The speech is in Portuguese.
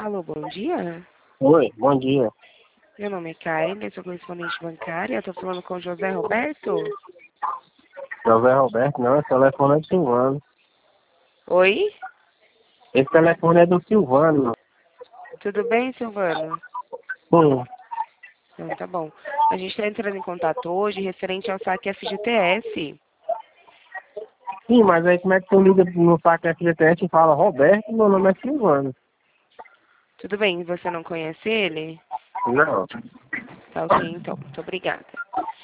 Alô, bom dia. Oi, bom dia. Meu nome é Karen, eu sou correspondente bancária. Eu tô falando com o José Roberto. José Roberto, não, esse telefone é do Silvano. Oi? Esse telefone é do Silvano. Tudo bem, Silvano? Sim. Então, tá bom. A gente está entrando em contato hoje referente ao saque FGTS. Sim, mas aí como é que tu liga no saque FGTS e fala Roberto, meu nome é Silvano? Tudo bem, você não conhece ele? Não. Tá ok, então. Muito obrigada.